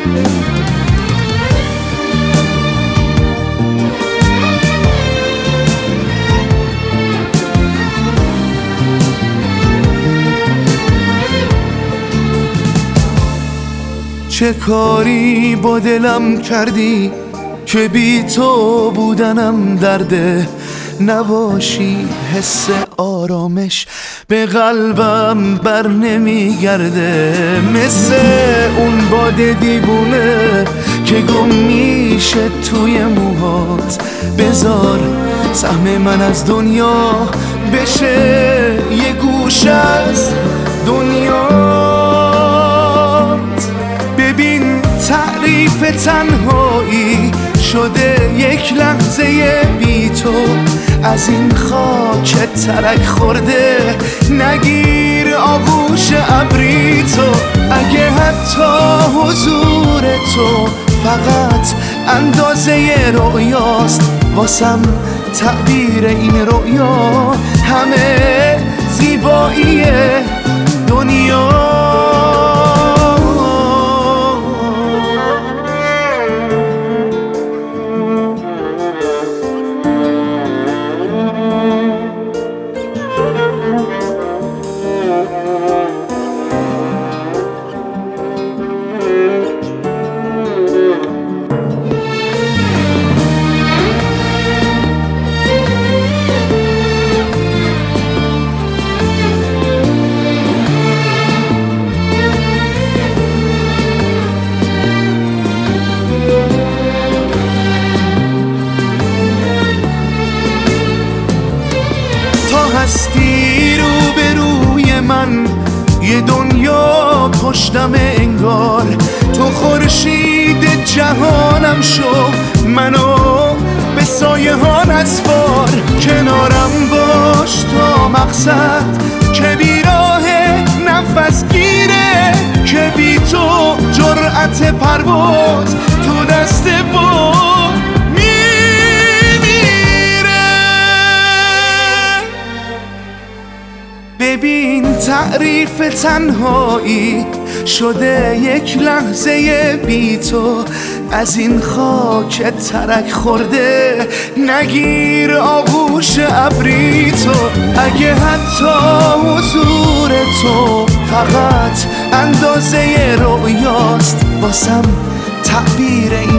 چه کاری با دلم کردی که بی تو بودنم درده، نباشی حس آرامش به قلبم بر نمیگرده. مثل اون باد دیوونه که گم میشه توی موهات، بذار سهم من از دنیا بشه یه گوش از دنیات. ببین تعریف تنهایی شده یک لحظه بی تو، از این خاک ترک خورده نگیر آغوش ابری تو. اگه حتی حضور تو فقط اندازه رؤیاست، واسم تعبیر این رؤیا همه زیبایی دنیا. هستی رو به روی من، یه دنیا پشتم انگار. تو خورشید جهانم شو، منو به سایه ها نسپار. کنارم باش تا مقصد که بی راه نفس گیره، که بی تو جرأت پرواز تو دست با ببین تعریف تنهایی شده یک لحظه بی تو، از این خاک ترک خورده نگیر آغوش ابری تو. اگه حتی حضور تو فقط اندازه رؤیاست، واسم تعبیر